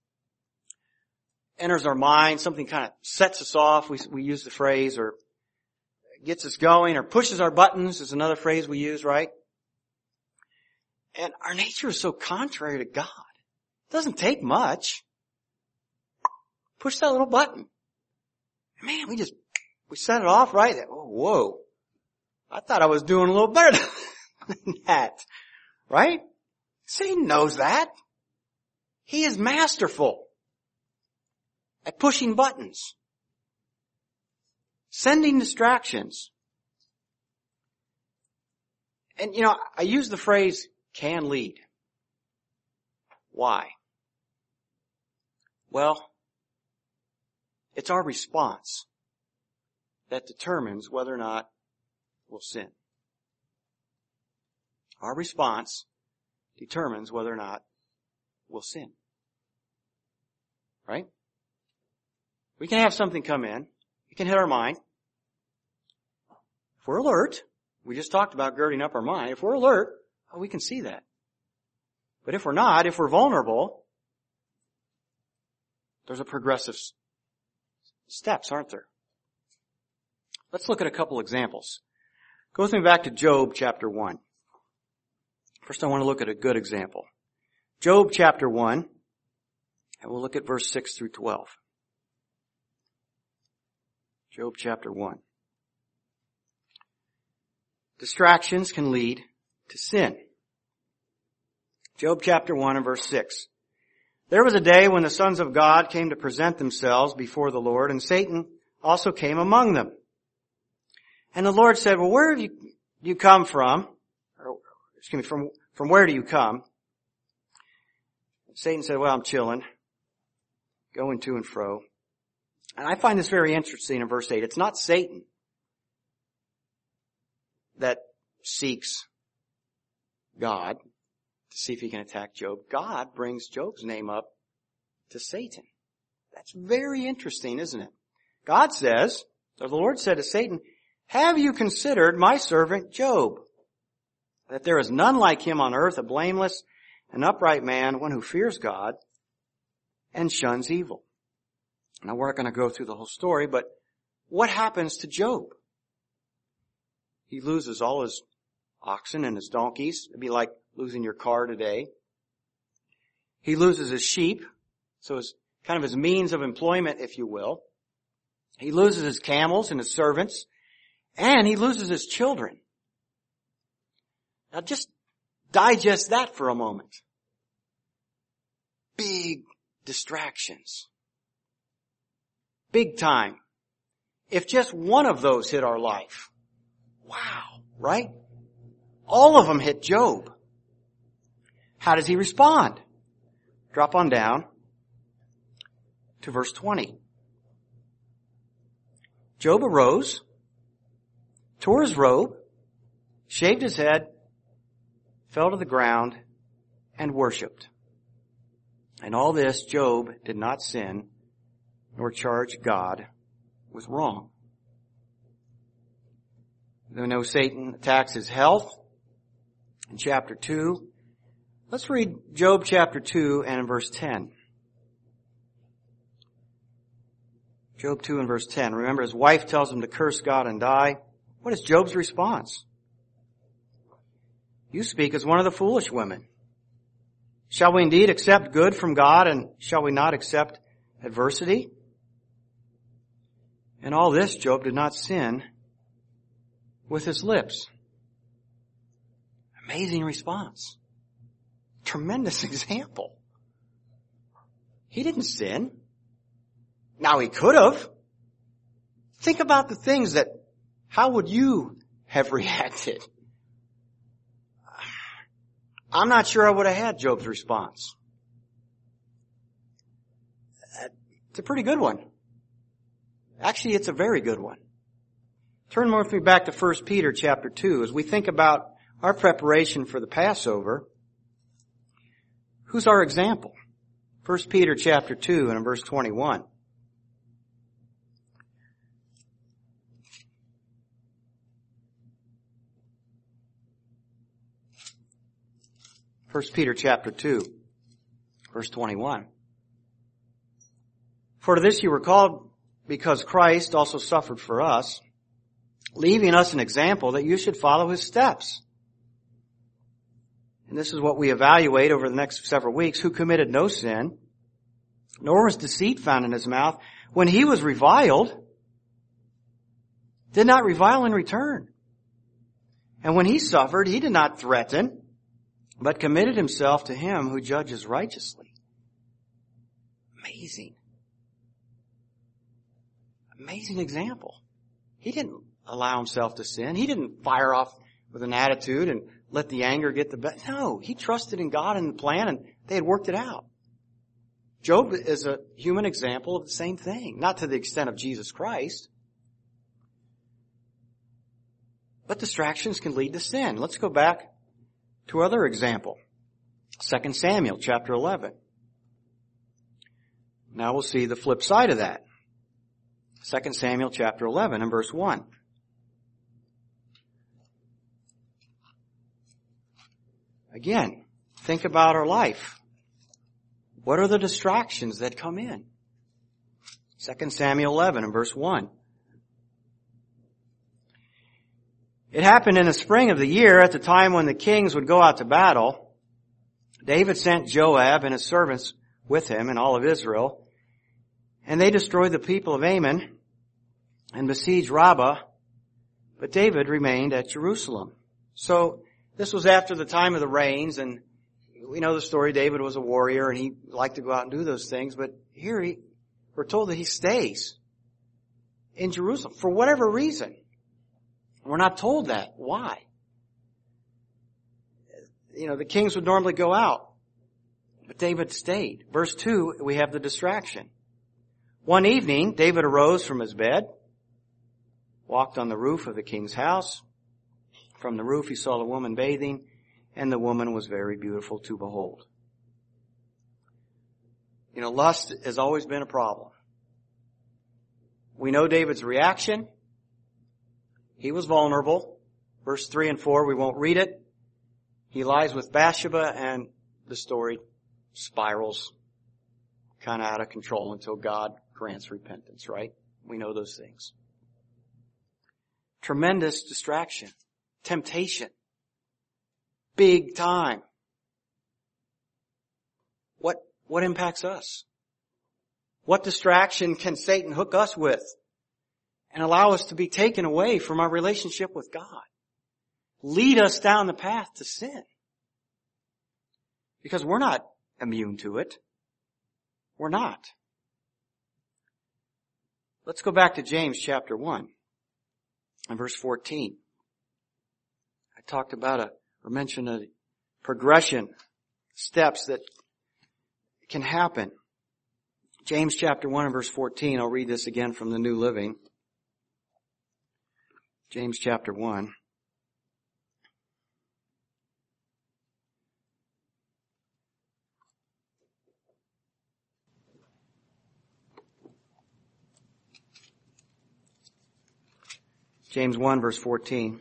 enters our mind, something kind of sets us off. We, we use the phrase, or gets us going, or pushes our buttons is another phrase we use, right? And our nature is so contrary to God. It doesn't take much. Push that little button. Man, we just, we set it off right there. Oh, whoa. I thought I was doing a little better than that. Right? Satan knows that. He is masterful at pushing buttons, sending distractions. And, you know, I use the phrase can lead. Why? Well, it's our response that determines whether or not we'll sin. Our response determines whether or not we'll sin. Right? We can have something come in. It can hit our mind. If we're alert, we just talked about girding up our mind. If we're alert, oh, we can see that. But if we're not, if we're vulnerable, there's a progressive s- steps, aren't there? Let's look at a couple examples. Go with me back to Job chapter one. First I want to look at a good example. Job chapter one, and we'll look at verse six through twelve. Job chapter one. Distractions can lead to sin. Job chapter one and verse six. There was a day when the sons of God came to present themselves before the Lord, and Satan also came among them. And the Lord said, well, where have you, you come from? Or, excuse me, from, from where do you come? Satan said, well, I'm chilling, going to and fro. And I find this very interesting in verse eight. It's not Satan that seeks God to see if he can attack Job. God brings Job's name up to Satan. That's very interesting, isn't it? God says, the Lord said to Satan, have you considered my servant Job? That there is none like him on earth, a blameless and upright man, one who fears God and shuns evil. Now we're not going to go through the whole story, but what happens to Job? He loses all his oxen and his donkeys. It'd be like losing your car today. He loses his sheep, so it's kind of his means of employment, if you will. He loses his camels and his servants, and he loses his children. Now just digest that for a moment. Big distractions. Big time. If just one of those hit our life, wow, right? All of them hit Job. How does he respond? Drop on down to verse twenty. Job arose, tore his robe, shaved his head, fell to the ground, and worshipped. And all this, Job did not sin, nor charge God with wrong. We know Satan attacks his health in chapter two. Let's read Job chapter two and in verse ten. Job two and verse ten. Remember, his wife tells him to curse God and die. What is Job's response? You speak as one of the foolish women. Shall we indeed accept good from God, and shall we not accept adversity? In all this, Job did not sin with his lips. Amazing response. Tremendous example. He didn't sin. Now he could have. Think about the things that, how would you have reacted? I'm not sure I would have had Job's response. It's a pretty good one. Actually, it's a very good one. Turn with me back to First Peter chapter two. As we think about our preparation for the Passover, who's our example? First Peter chapter two and in verse twenty-one. First Peter chapter two, verse twenty-one. For to this you were called, because Christ also suffered for us, leaving us an example that you should follow his steps. And this is what we evaluate over the next several weeks, who committed no sin, nor was deceit found in his mouth. When he was reviled, did not revile in return. And when he suffered, he did not threaten, but committed himself to him who judges righteously. Amazing. Amazing example. He didn't allow himself to sin. He didn't fire off with an attitude and let the anger get the best. No, he trusted in God and the plan, and they had worked it out. Job is a human example of the same thing. Not to the extent of Jesus Christ. But distractions can lead to sin. Let's go back to another example. Second Samuel chapter eleven. Now we'll see the flip side of that. Second Samuel chapter eleven and verse one. Again, think about our life. What are the distractions that come in? Second Samuel eleven and verse one. It happened in the spring of the year, at the time when the kings would go out to battle. David sent Joab and his servants with him and all of Israel, and they destroyed the people of Ammon and besieged Rabbah, but David remained at Jerusalem. So this was after the time of the rains, and we know the story. David was a warrior, and he liked to go out and do those things, but here he, we're told that he stays in Jerusalem for whatever reason. We're not told that. Why? You know, the kings would normally go out, but David stayed. Verse two, we have the distraction. One evening, David arose from his bed, walked on the roof of the king's house. From the roof he saw the woman bathing, and the woman was very beautiful to behold. You know, lust has always been a problem. We know David's reaction. He was vulnerable. Verse three and four, we won't read it. He lies with Bathsheba, and the story spirals kind of out of control until God grants repentance, right? We know those things. Tremendous distraction. Temptation. Big time. What, what impacts us? What distraction can Satan hook us with and allow us to be taken away from our relationship with God? Lead us down the path to sin. Because we're not immune to it. We're not. Let's go back to James chapter one and verse fourteen. I talked about a, or mentioned a progression, steps that can happen. James chapter one and verse fourteen, I'll read this again from the New Living. James chapter one. James one verse fourteen.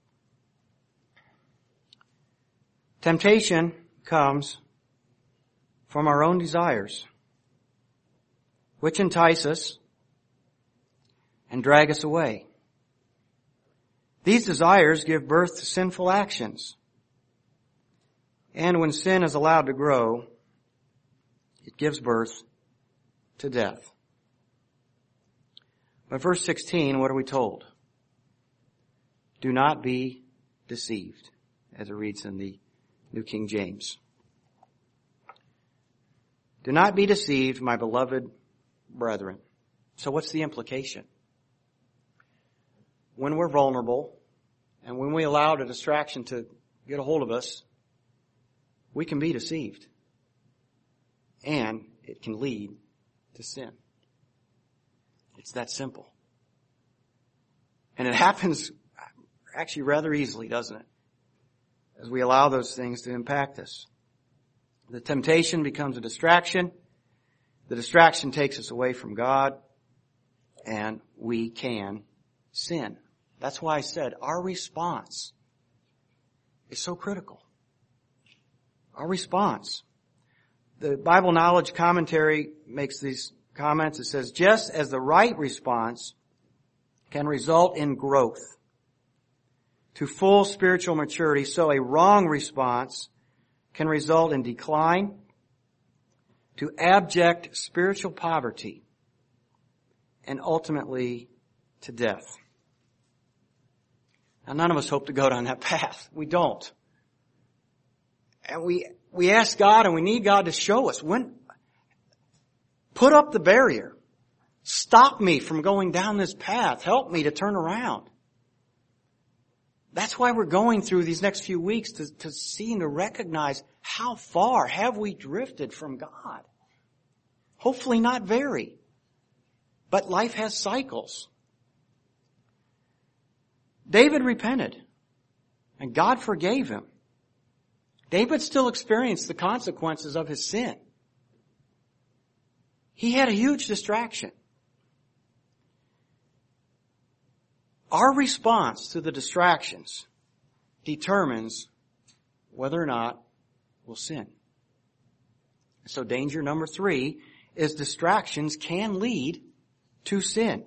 Temptation comes from our own desires, which entice us and drag us away. These desires give birth to sinful actions. And when sin is allowed to grow, it gives birth to death. But verse sixteen, what are we told? Do not be deceived, as it reads in the New King James. Do not be deceived, my beloved brethren. So what's the implication? When we're vulnerable and when we allow a distraction to get a hold of us, we can be deceived. And it can lead to sin. It's that simple. And it happens actually rather easily, doesn't it? As we allow those things to impact us. The temptation becomes a distraction. The distraction takes us away from God. And we can sin. That's why I said our response is so critical. Our response. The Bible Knowledge Commentary makes these comments. It says, just as the right response can result in growth to full spiritual maturity, so a wrong response can result in decline to abject spiritual poverty and ultimately to death. Now, none of us hope to go down that path. We don't. And we, we ask God and we need God to show us when, put up the barrier. Stop me from going down this path. Help me to turn around. That's why we're going through these next few weeks to, to see and to recognize how far have we drifted from God. Hopefully not very. But life has cycles. David repented, and God forgave him. David still experienced the consequences of his sin. He had a huge distraction. Our response to the distractions determines whether or not we'll sin. So danger number three is distractions can lead to sin.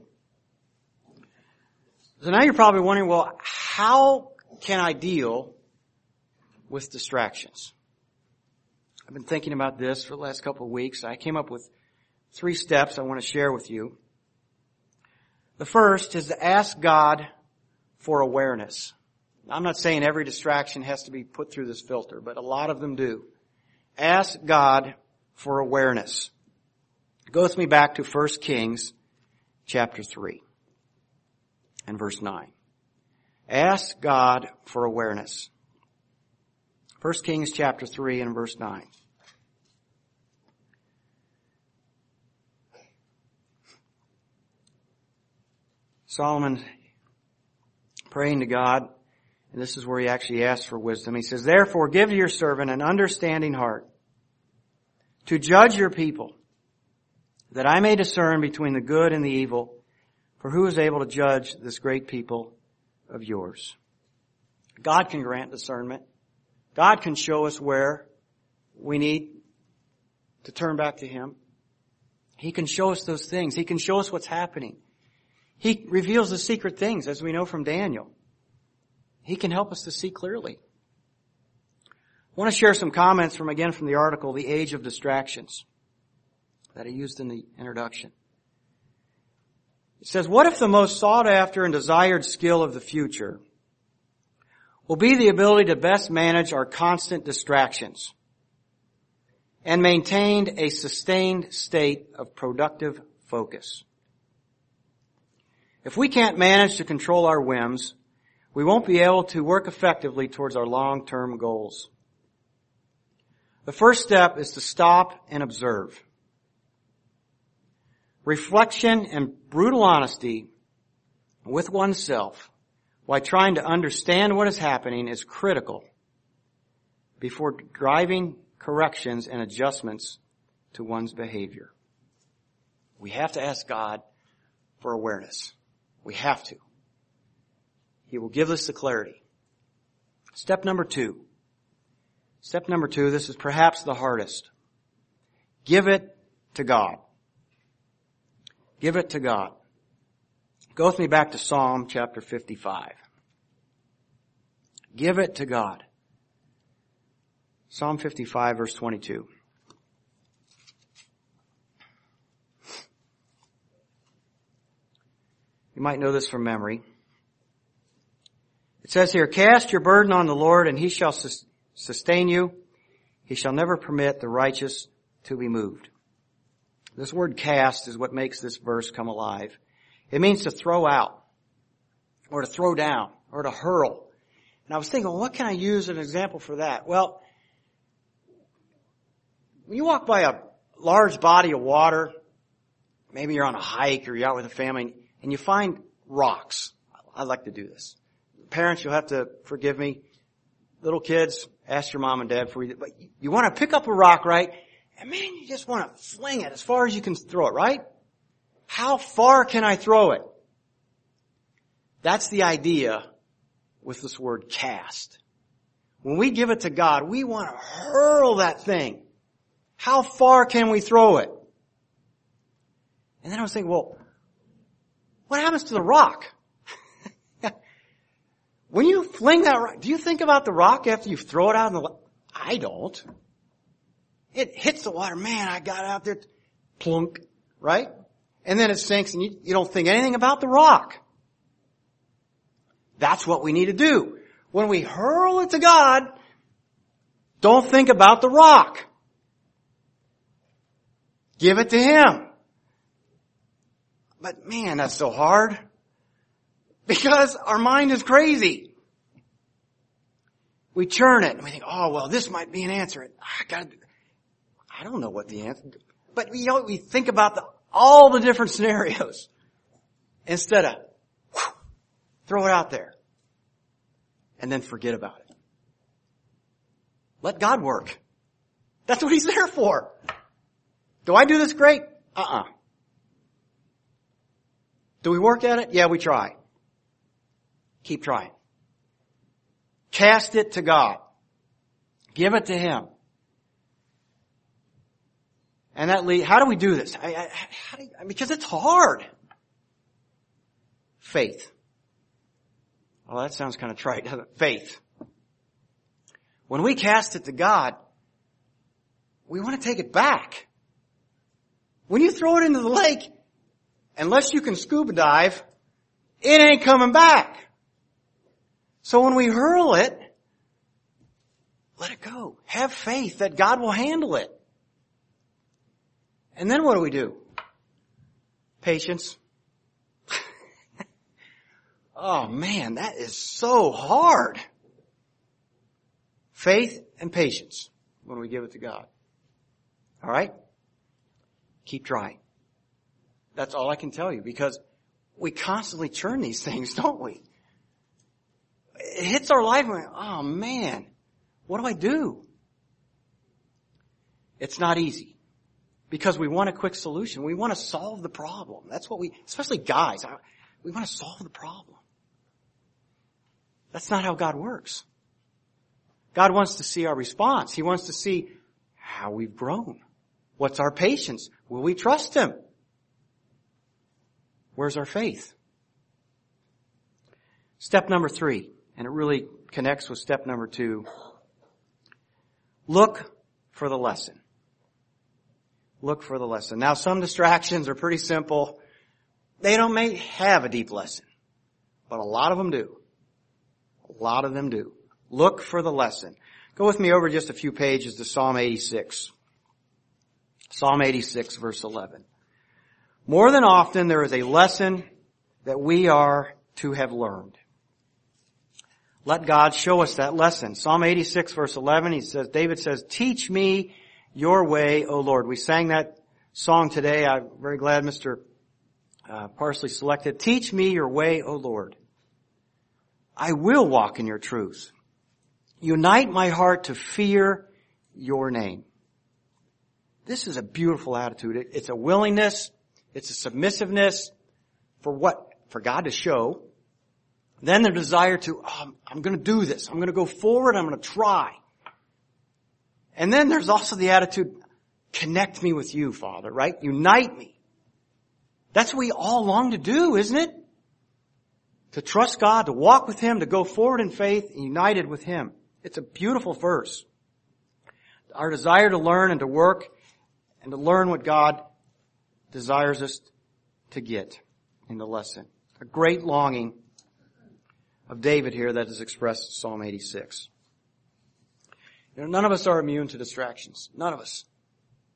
So now you're probably wondering, well, how can I deal with distractions? I've been thinking about this for the last couple of weeks. I came up with three steps I want to share with you. The first is to ask God for awareness. I'm not saying every distraction has to be put through this filter, but a lot of them do. Ask God for awareness. Go with me back to First Kings chapter three and verse nine. Ask God for awareness. First Kings chapter three and verse nine. Solomon praying to God, and this is where he actually asks for wisdom. He says, therefore give to your servant an understanding heart to judge your people, that I may discern between the good and the evil, for who is able to judge this great people of yours? God can grant discernment. God can show us where we need to turn back to Him. He can show us those things. He can show us what's happening. He reveals the secret things, as we know from Daniel. He can help us to see clearly. I want to share some comments from, again, from the article, The Age of Distractions, that I used in the introduction. It says, what if the most sought after and desired skill of the future will be the ability to best manage our constant distractions and maintain a sustained state of productive focus? If we can't manage to control our whims, we won't be able to work effectively towards our long-term goals. The first step is to stop and observe. Reflection and brutal honesty with oneself while trying to understand what is happening is critical before driving corrections and adjustments to one's behavior. We have to ask God for awareness. We have to. He will give us the clarity. Step number two. Step number two, this is perhaps the hardest. Give it to God. Give it to God. Go with me back to Psalm chapter fifty-five. Give it to God. Psalm fifty-five, verse twenty-two. You might know this from memory. It says here, cast your burden on the Lord and He shall sustain you. He shall never permit the righteous to be moved. This word cast is what makes this verse come alive. It means to throw out, or to throw down, or to hurl. And I was thinking, well, what can I use as an example for that? Well, when you walk by a large body of water, maybe you're on a hike or you're out with a family, and you find rocks. I like to do this. Parents, you'll have to forgive me. Little kids, ask your mom and dad for you. But you want to pick up a rock, right? And man, you just want to fling it as far as you can throw it, right? How far can I throw it? That's the idea with this word cast. When we give it to God, we want to hurl that thing. How far can we throw it? And then I was thinking, well, what happens to the rock? When you fling that rock, do you think about the rock after you throw it out in the water? I don't. It hits the water. Man, I got out there. Plunk. Right? And then it sinks and you, you don't think anything about the rock. That's what we need to do. When we hurl it to God, don't think about the rock. Give it to Him. But man, that's so hard. Because our mind is crazy. We churn it and we think, oh, well, this might be an answer. I gotta, I don't know what the answer is. But you know, we think about the, all the different scenarios instead of whew, throw it out there and then forget about it. Let God work. That's what He's there for. Do I do this great? Uh-uh. Do we work at it? Yeah, we try. Keep trying. Cast it to God. Give it to Him. And that lead, how do we do this? I, I, how do you, because it's hard. Faith. Well, that sounds kind of trite, doesn't it? Faith. When we cast it to God, we want to take it back. When you throw it into the lake, unless you can scuba dive, it ain't coming back. So when we hurl it, let it go. Have faith that God will handle it. And then what do we do? Patience. Oh man, that is so hard. Faith and patience when we give it to God. All right? Keep trying. That's all I can tell you because we constantly churn these things, don't we? It hits our life and we're like, oh man, what do I do? It's not easy because we want a quick solution. We want to solve the problem. That's what we, especially guys, we want to solve the problem. That's not how God works. God wants to see our response. He wants to see how we've grown. What's our patience? Will we trust Him? Where's our faith? Step number three, and it really connects with step number two. Look for the lesson. Look for the lesson. Now, some distractions are pretty simple. They don't may have a deep lesson, but a lot of them do. A lot of them do. Look for the lesson. Go with me over just a few pages to Psalm eighty-six. Psalm eighty-six, verse eleven. More than often, there is a lesson that we are to have learned. Let God show us that lesson. Psalm eighty-six, verse eleven, he says, David says, teach me your way, O Lord. We sang that song today. I'm very glad Mister Uh, Parsley selected. Teach me your way, O Lord. I will walk in your truth. Unite my heart to fear your name. This is a beautiful attitude. It, it's a willingness. It's a submissiveness for what? For God to show. Then the desire to, oh, I'm going to do this. I'm going to go forward. I'm going to try. And then there's also the attitude, connect me with you, Father, right? Unite me. That's what we all long to do, isn't it? To trust God, to walk with Him, to go forward in faith, united with Him. It's a beautiful verse. Our desire to learn and to work and to learn what God desires us to get in the lesson. A great longing of David here that is expressed in Psalm eighty-six. You know, none of us are immune to distractions. None of us.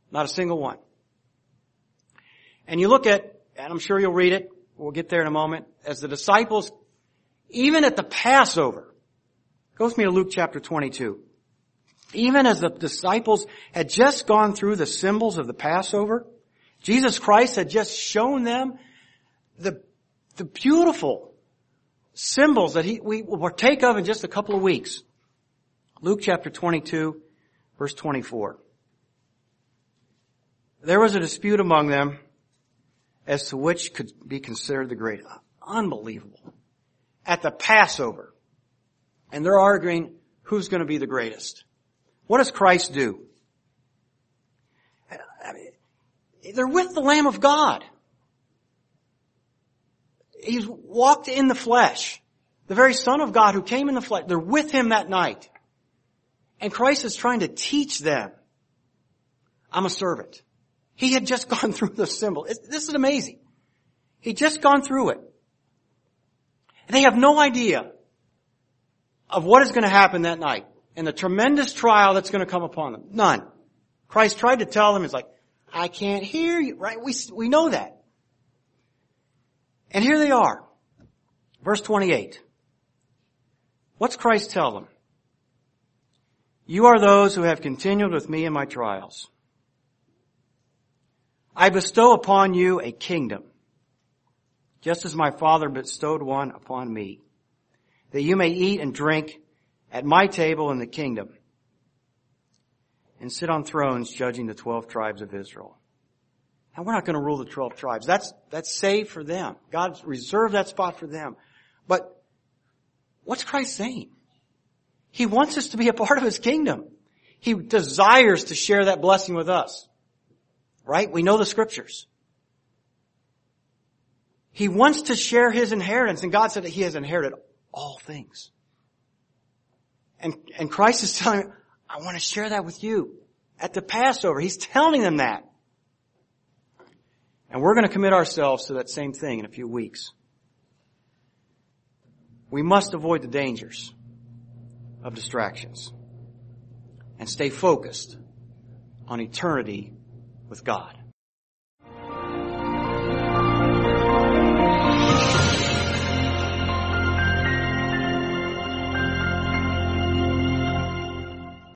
Not a single one. And you look at, and I'm sure you'll read it, we'll get there in a moment, as the disciples, even at the Passover, go with me to Luke chapter twenty-two. Even as the disciples had just gone through the symbols of the Passover, Jesus Christ had just shown them the, the beautiful symbols that he, we will partake of in just a couple of weeks. Luke chapter twenty-two, verse twenty-four. There was a dispute among them as to which could be considered the greatest. Unbelievable. At the Passover. And they're arguing who's going to be the greatest. What does Christ do? I mean, they're with the Lamb of God. He's walked in the flesh. The very Son of God who came in the flesh. They're with Him that night. And Christ is trying to teach them. I'm a servant. He had just gone through the symbol. This is amazing. He'd just gone through it. And they have no idea of what is going to happen that night and the tremendous trial that's going to come upon them. None. Christ tried to tell them, He's like, I can't hear you, right? We, we know that. And here they are. Verse twenty-eight. What's Christ tell them? You are those who have continued with me in my trials. I bestow upon you a kingdom, just as my Father bestowed one upon me, that you may eat and drink at my table in the kingdom and sit on thrones judging the twelve tribes of Israel. Now, we're not going to rule the twelve tribes. That's, that's saved for them. God's reserved that spot for them. But what's Christ saying? He wants us to be a part of His kingdom. He desires to share that blessing with us. Right? We know the scriptures. He wants to share His inheritance, and God said that He has inherited all things. And, and Christ is telling them, I want to share that with you. At the Passover, He's telling them that. And we're going to commit ourselves to that same thing in a few weeks. We must avoid the dangers of distractions and stay focused on eternity with God.